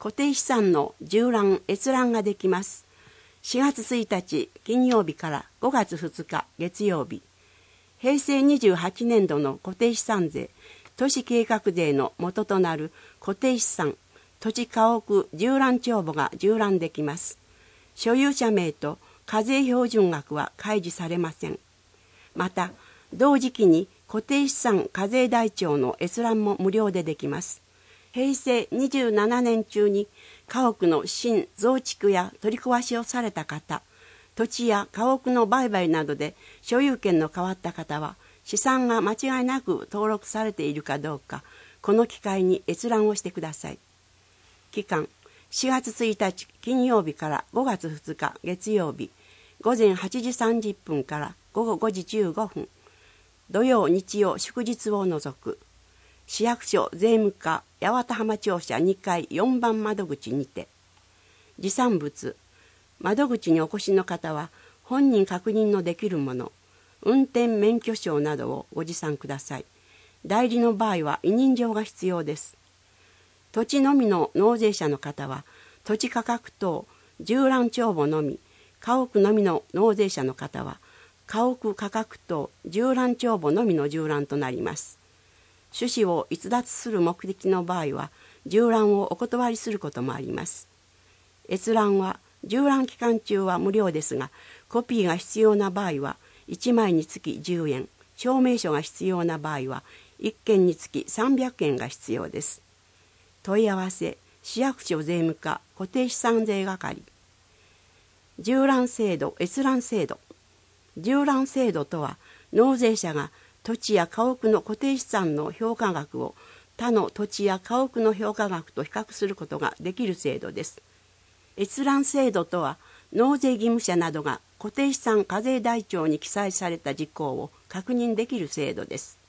固定資産の縦覧閲覧ができます。4月1日金曜日から5月2日月曜日、平成28年度の固定資産税、都市計画税の元となる固定資産、土地家屋縦覧帳簿が縦覧できます。所有者名と課税標準額は開示されません。また、同時期に固定資産課税台帳の閲覧も無料でできます。平成27年中に家屋の新増築や取り壊しをされた方、土地や家屋の売買などで所有権の変わった方は、資産が間違いなく登録されているかどうか、この機会に閲覧をしてください。期間、4月1日金曜日から5月2日月曜日、午前8時30分から午後5時15分、土曜日曜祝日を除く。市役所税務課八幡浜庁舎2階4番窓口にて。持参物、窓口にお越しの方は本人確認のできるもの、運転免許証などをご持参ください。代理の場合は委任状が必要です。土地のみの納税者の方は土地価格等縦覧帳簿のみ、家屋のみの納税者の方は家屋価格等縦覧帳簿のみの縦覧となります。趣旨を逸脱する目的の場合は縦覧をお断りすることもあります。閲覧は縦覧期間中は無料ですが、コピーが必要な場合は1枚につき10円、証明書が必要な場合は1件につき300円が必要です。問い合わせ、市役所税務課固定資産税係。縦覧制度、閲覧制度。縦覧制度とは、納税者が土地や家屋の固定資産の評価額を他の土地や家屋の評価額と比較することができる制度です。閲覧制度とは、納税義務者などが固定資産課税台帳に記載された事項を確認できる制度です。